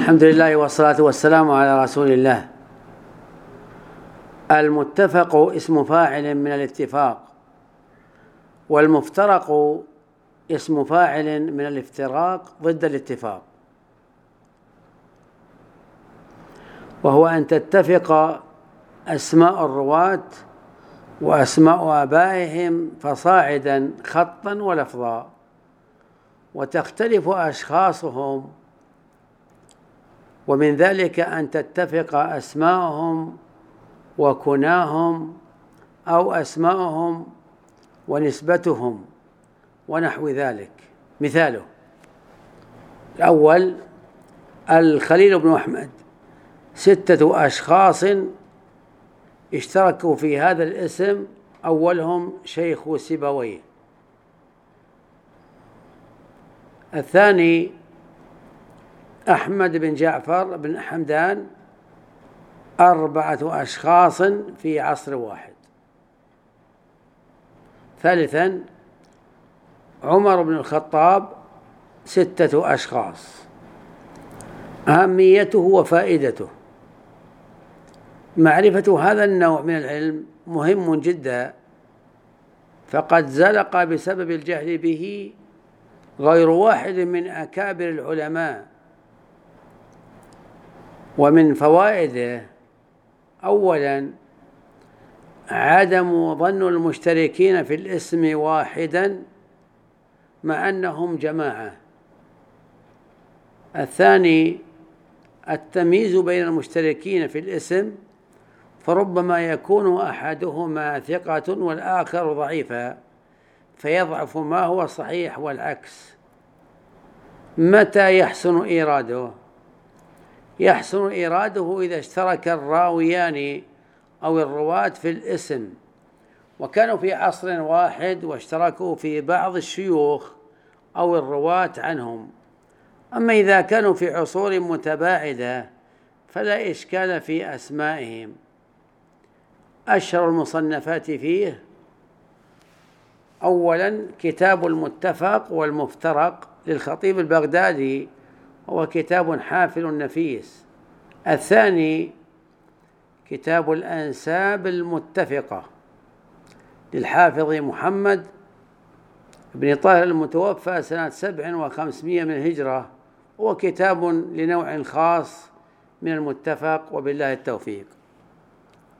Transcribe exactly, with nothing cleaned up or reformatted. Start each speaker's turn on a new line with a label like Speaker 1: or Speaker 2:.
Speaker 1: الحمد لله والصلاة والسلام على رسول الله. المتفق اسم فاعل من الاتفاق، والمفترق اسم فاعل من الافتراق ضد الاتفاق، وهو أن تتفق أسماء الرواة وأسماء آبائهم فصاعدا خطا ولفظا، وتختلف أشخاصهم، ومن ذلك أن تتفق أسماءهم وكناهم أو أسماءهم ونسبتهم ونحو ذلك. مثاله: الأول الخليل بن أحمد، ستة أشخاص اشتركوا في هذا الاسم، أولهم شيخ سيبويه. الثاني أحمد بن جعفر بن حمدان، أربعة أشخاص في عصر واحد. ثالثا عمر بن الخطاب، ستة أشخاص. أهميته وفائدته: معرفة هذا النوع من العلم مهم جدا، فقد زلق بسبب الجهل به غير واحد من أكابر العلماء. ومن فوائده: أولا عدم ظن المشتركين في الاسم واحدا مع أنهم جماعة. الثاني التمييز بين المشتركين في الاسم، فربما يكون أحدهما ثقة والآخر ضعيفا، فيضعف ما هو صحيح والعكس. متى يحسن إيراده؟ يحسن إيراده إذا اشترك الراويان أو الرواة في الاسم وكانوا في عصر واحد واشتركوا في بعض الشيوخ أو الرواة عنهم. أما إذا كانوا في عصور متباعدة فلا إشكال في أسمائهم. أشهر المصنفات فيه: أولا كتاب المتفق والمفترق للخطيب البغدادي، وهو كتاب حافل نفيس. الثاني كتاب الأنساب المتفقة للحافظ محمد بن طاهر المتوفى سنة سبع وخمسمائة من الهجرة، وهو كتاب لنوع خاص من المتفق، وبالله التوفيق.